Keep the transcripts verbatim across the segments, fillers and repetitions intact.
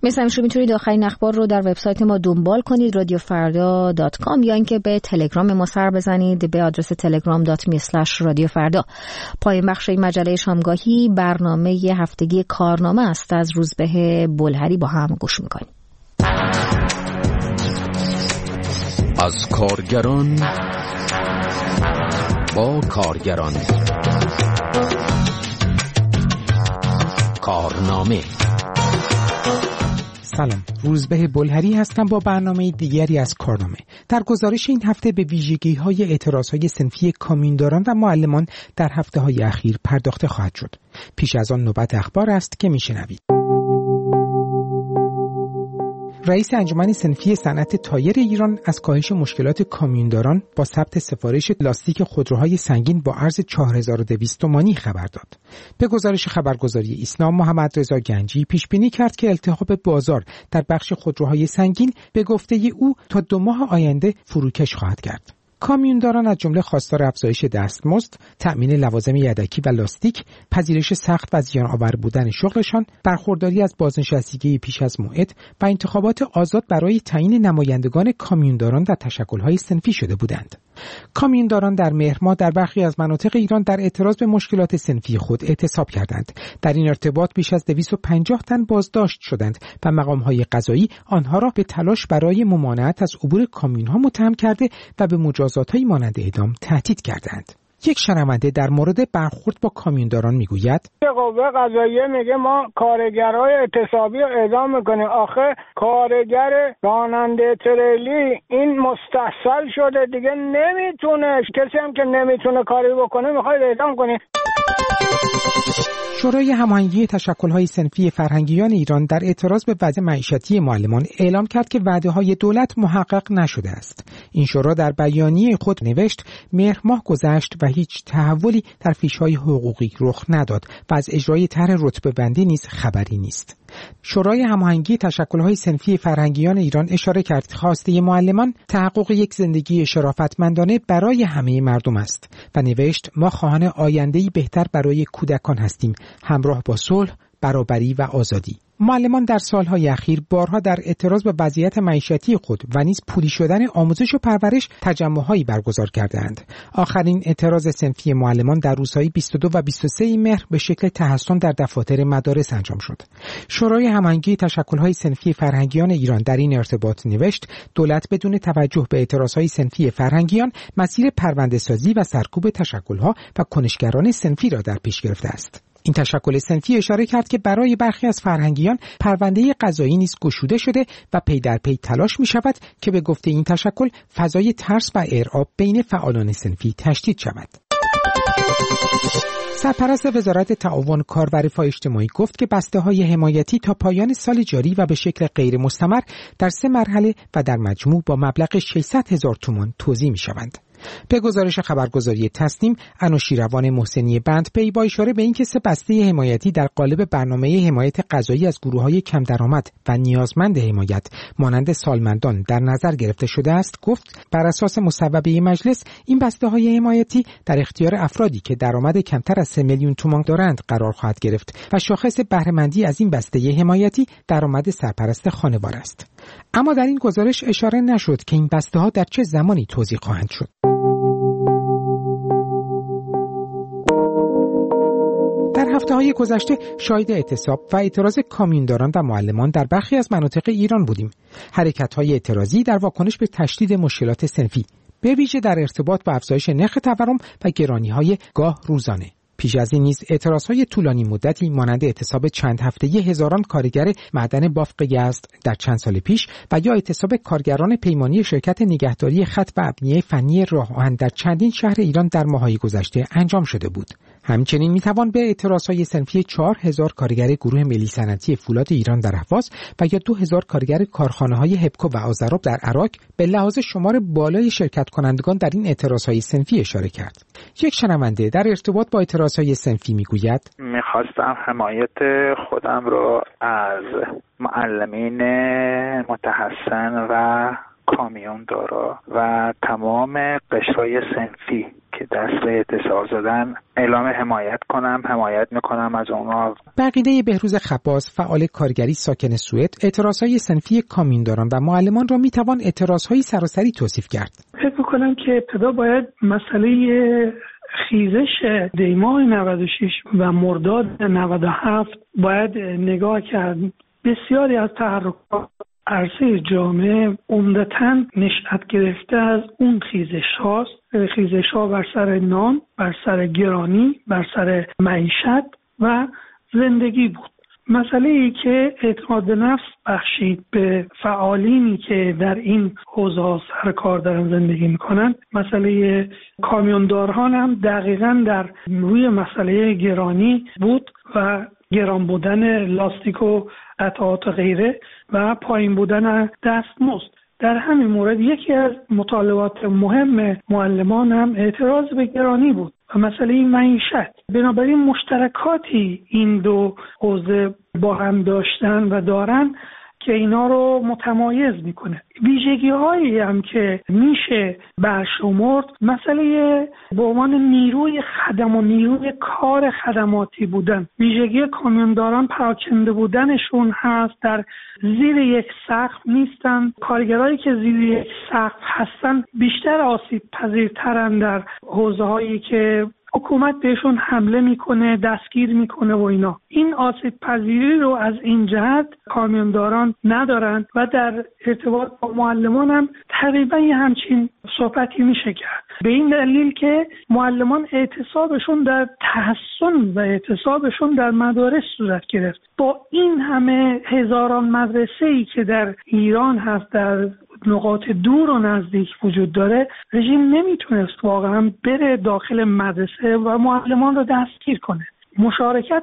مثل همیشه میتونید آخرین اخبار رو در وبسایت ما دنبال کنید رادیو فردا دات کام یا اینکه به تلگرام ما سر بزنید به آدرس تلگرام دات می اسلش رادیو فردا. پایان بخش این مجله شامگاهی برنامه هفتگی کارنامه است. از روزبه بلهری با هم گوش میکنیم. از کارگران با کارگران، کارنامه. سلام، روزبه بلهری هستم با برنامه دیگری از کارنامه. در گزارش این هفته به ویژگی‌های اعتراض‌های صنفی کامیونداران و معلمان در هفته‌های اخیر پرداخته خواهد شد. پیش از آن نوبت اخبار است که میشنوید. رئیس انجمن صنفی صنعت تایر ایران از کاهش مشکلات کامیونداران با ثبت سفارش لاستیک خودروهای سنگین با عرض چهار هزار و دویست تومانی خبر داد. به گزارش خبرگزاری ایسنا، محمد رضا گنجی پیش بینی کرد که التهاب بازار در بخش خودروهای سنگین به گفته او تا دو ماه آینده فروکش خواهد کرد. کامیونداران از جمله خواستار افزایش دستمزد، تأمین لوازم یدکی و لاستیک، پذیرش سخت و زیان آور بودن شغلشان، برخورداری از بازنشستگی پیش از موعد و انتخابات آزاد برای تعیین نمایندگان کامیونداران و تشکل‌های صنفی شده بودند. کامیونداران در مهر ماه در برخی از مناطق ایران در اعتراض به مشکلات صنفی خود اعتصاب کردند. در این ارتباط بیش از دویست و پنجاه تن بازداشت شدند و مقام‌های قضایی آنها را به تلاش برای ممانعت از عبور کامیون‌ها متهم کرده و به مجازات‌های مانند اعدام تهدید کردند. یک شنونده در مورد برخورد با کامیونداران میگوید: قوه قضاییه میگه ما کارگرای اعتصابی رو اعدام میکنیم. آخه کارگر راننده تریلی این مستحصل شده دیگه، نمیتونه، کسی هم که نمیتونه کاری بکنه میخواد اعدام کنه. شورای هماهنگی تشکل‌های صنفی فرهنگیان ایران در اعتراض به وضع معیشتی معلمان اعلام کرد که وعده‌های دولت محقق نشده است. این شورا در بیانیه خود نوشت: مهر ماه گذشت و هیچ تحولی در فیش‌های حقوقی رخ نداد و از اجرای طرح رتبه‌بندی نیز خبری نیست. شورای هماهنگی تشکل‌های صنفی فرهنگیان ایران اشاره کرد خواسته معلمان تحقق یک زندگی شرافتمندانه برای همه مردم است و نوشت: ما خواهان آینده‌ای بهتر برای کودکان هستیم، همراه با صلح، برابری و آزادی. معلمان در سالهای اخیر بارها در اعتراض به وضعیت معیشتی خود و نیز پولی شدن آموزش و پرورش تجمع‌هایی برگزار کردند. آخرین اعتراض صنفی معلمان در روزهای بیست و دو و بیست و سه مهر به شکل تحصن در دفاتر مدارس انجام شد. شورای هماهنگی تشکل‌های صنفی فرهنگیان ایران در این ارتباط نوشت: دولت بدون توجه به اعتراضهای صنفی فرهنگیان مسیر پرونده‌سازی و سرکوب تشکل‌ها و کنشگران صنفی را در پیش گرفته است. این تشکل صنفی اشاره کرد که برای برخی از فرهنگیان پرونده قضایی نیز گشوده شده و پی در پی تلاش می شود که به گفته این تشکل فضای ترس و ارعاب بین فعالان صنفی تشدید شود. سرپرست وزارت تعاون کار و رفاه اجتماعی گفت که بسته‌های حمایتی تا پایان سال جاری و به شکل غیر مستمر در سه مرحله و در مجموع با مبلغ ششصد هزار تومان توزیع می‌شوند. به گزارش خبرگزاری تصنیم، انوشیروان محسنی بندپی با اشاره به اینکه سه بسته حمایتی در قالب برنامه حمایت غذایی از گروه‌های کم درآمد و نیازمند حمایت مانند سالمندان در نظر گرفته شده است، گفت بر اساس مصوبه مجلس این بسته‌های حمایتی در اختیار افرادی که درآمد کمتر از سه میلیون تومان دارند قرار خواهد گرفت و شاخص بهره‌مندی از این بسته حمایتی درآمد سرپرست خانوار است. اما در این گزارش اشاره نشد که این بسته‌ها در چه زمانی توزیع خواهند شد. در هفته‌های گذشته شاهد اعتصاب و اعتراض کامیونداران و معلمان در برخی از مناطق ایران بودیم. حرکت‌های اعتراضی در واکنش به تشدید مشکلات صنفی، به ویژه در ارتباط با افزایش نرخ تورم و گرانی‌های گاه روزانه. پیش از این نیز اعتراضهای طولانی مدتی مانند اعتصاب چند هفتگی هزاران کارگر معدن بافق یزد در چند سال پیش و یا اعتصاب کارگران پیمانی شرکت نگهداری خط و ابنیه فنی راه آهن در چندین شهر ایران در ماه‌های گذشته انجام شده بود. همچنین میتوان به اعتراضهای صنفی چهار هزار کارگر گروه ملی صنعتی فولاد ایران در اهواز و یا دو هزار کارگر کارخانه‌های هپکو و آذراب در عراق به لحاظ شمار بالای شرکت کنندگان در این اعتراضهای صنفی اشاره کرد. یک شنونده در ارتباط با اعتراضهای صنفی میگوید: میخواستم حمایت خودم رو از معلمین متحسن و کامیون دارا و تمام قشرهای صنفی که دست به اعتصاب زدن اعلام حمایت کنم، حمایت میکنم از اونا. بقیده بهروز خباز، فعال کارگری ساکن سوئد، اعتراضهای صنفی کامیونداران و معلمان را میتوان اعتراضهای سراسری توصیف کرد. فکر میکنم که ابتدا باید مسئله خیزش دیماه نود و شش و مرداد نود و هفت باید نگاه کرد. بسیاری از تحرکات عرصه جامعه عمدتاً نشأت گرفته از اون خیزش هاست. خیزش ها بر سر نان، بر سر گرانی، بر سر معیشت و زندگی بود. مسئله ای که اعتماد به نفس بخشید به فعالینی که در این حوزه ها سر کار دارن زندگی میکنن. مسئله کامیونداران هم دقیقاً در روی مسئله گرانی بود و گران بودن لاستیک و قطعات و غیره و پایین بودن دستمزد. در همین مورد یکی از مطالبات مهم معلمان هم اعتراض به گرانی بود و مسئله معیشت. بنابراین مشترکاتی این دو حوزه با هم داشتن و دارن که اینا رو متمایز میکنه. ویژگی هایی هم که میشه برشمرد، مسئله به عنوان نیروی خدم و نیروی کار خدماتی بودن. ویژگی کامیونداران پراکنده بودنشون هست، در زیر یک سقف نیستن. کارگرایی که زیر یک سقف هستن بیشتر آسیب پذیرترن در حوزه هایی که حکومت بهشون حمله میکنه، دستگیر میکنه و اینا. این آسیب پذیری رو از این جهت کامیونداران ندارن و در ارتباط با معلمان هم تقریبا یه همچین صحبتی میشه کرد. به این دلیل که معلمان اعتصابشون در تحسن و اعتصابشون در مدارس صورت گرفت. با این همه هزاران مدرسه‌ای که در ایران هست، در نقاط دور و نزدیک وجود داره، رژیم نمیتونست واقعا بره داخل مدرسه و معلمان رو دستگیر کنه. مشارکت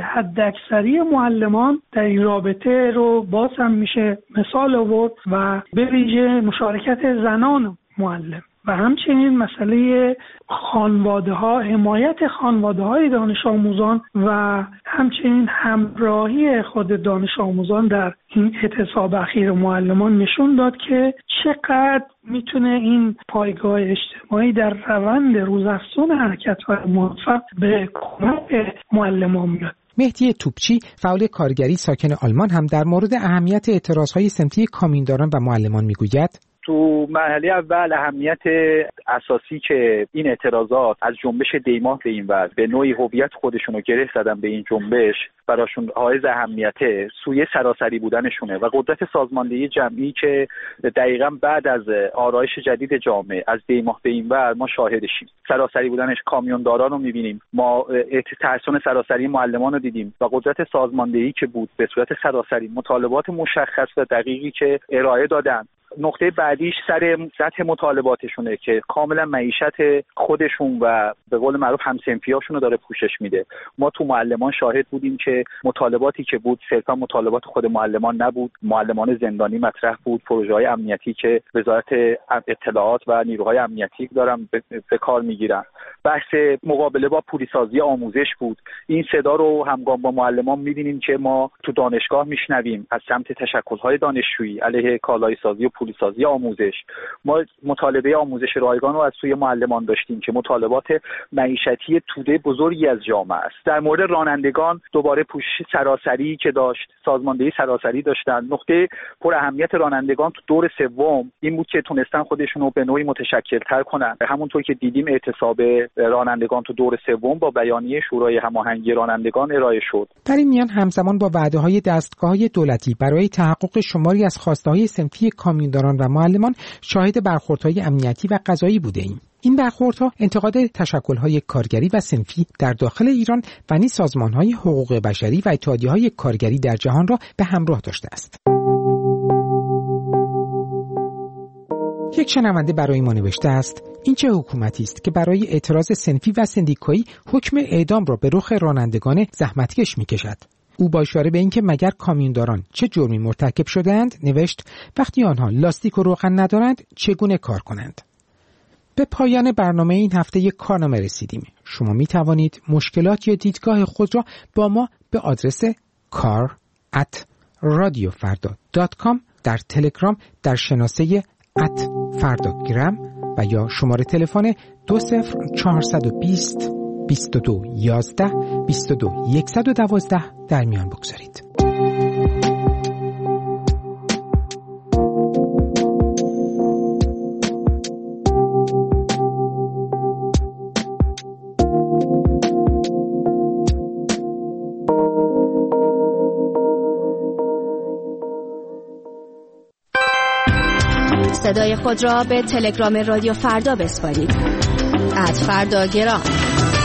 حداکثری معلمان در این رابطه رو باز هم میشه مثال آورد و به ویژه مشارکت زنان معلم و همچنین مسئله خانواده ها، حمایت خانواده های دانش آموزان و همچنین همراهی خود دانش آموزان در این اعتصاب اخیر معلمان نشون داد که چقدر میتونه این پایگاه اجتماعی در روند روزافزون حرکت‌های موفق به کمک معلمان میاد. مهدی توپچی، فعال کارگری ساکن آلمان، هم در مورد اهمیت اعتراضهای صنفی کامیونداران و معلمان میگوید. تو مرحله اول اهمیت اساسی که این اعتراضات از جنبش دیماه به این ور به نوعی هویت خودشون رو گره زدن به این جنبش براشون حائز اهمیته، سوی سراسری بودنشونه و قدرت سازماندهی جمعی که دقیقاً بعد از آرایش جدید جامعه از دیماه به این ور ما شاهدشیم. سراسری بودنش کامیونداران رو می‌بینیم، ما تحسن سراسری معلمان رو دیدیم و قدرت سازماندهی که بود به صورت سراسری، مطالبات مشخص و دقیقی که ارائه دادن. نقطه بعدیش سر سطح مطالباتشونه که کاملا معیشت خودشون و به قول معروف همسنفیاشون رو داره پوشش میده. ما تو معلمان شاهد بودیم که مطالباتی که بود صرفا مطالبات خود معلمان نبود، معلمان زندانی مطرح بود، پروژه‌های امنیتی که وزارت اطلاعات و نیروهای امنیتی دارن به کار میگیرن، بحث مقابله با پولیسازی آموزش بود. این صدا رو همگام با معلمان میبینیم که ما تو دانشگاه میشنویم از سمت تشکل‌های دانشجویی علیه کالای سازی و پولیسازی آموزش. ما مطالبه آموزش رایگان رو از سوی معلمان داشتیم که مطالبات معیشتی توده بزرگی از جامعه است. در مورد رانندگان دوباره پوشش سراسری که داشت، سازماندهی سراسری داشتن. نقطه پر اهمیت رانندگان تو دور سوم این بود که تونستن خودشون رو به نوعی متشکل‌تر کنن. همونطور که دیدیم اعتصاب رانندگان تو دور سوم با بیانیه شورای هماهنگی رانندگان ارائه شد. در این میان همزمان با وعده‌های دستگاه‌های دولتی برای تحقق شماری از خواسته‌های صنفی کامیونداران و معلمان شاهد برخوردهای امنیتی و قضایی بوده‌ایم. این برخوردها انتقاد تشکل‌های کارگری و صنفی در داخل ایران و نیز سازمان‌های حقوق بشری و اتحادیه‌های کارگری در جهان را به همراه داشته است. یک شنونده برای ما نوشته است: این چه حکومتی است که برای اعتراض صنفی و سندیکایی حکم اعدام را به رخ رانندگان زحمتکش می‌کشد؟ او با اشاره به اینکه مگر کامیونداران چه جرمی مرتکب شده‌اند نوشت: وقتی آنها لاستیک و روغن ندارند چگونه کار کنند؟ به پایان برنامه این هفته یک کارنامه رسیدیم. شما می توانید مشکلات یا دیدگاه خود را با ما به آدرس کار ات رادیو فردا دات کام در تلگرام در شناسه ات فرداگرام و یا شماره تلفن دو صفر چهارصد و بیست بیست و دو یازده بیست و دو صد و دوازده در میان بگذارید. صدای خود را به تلگرام رادیو فردا بسپارید. ات فردا گرام.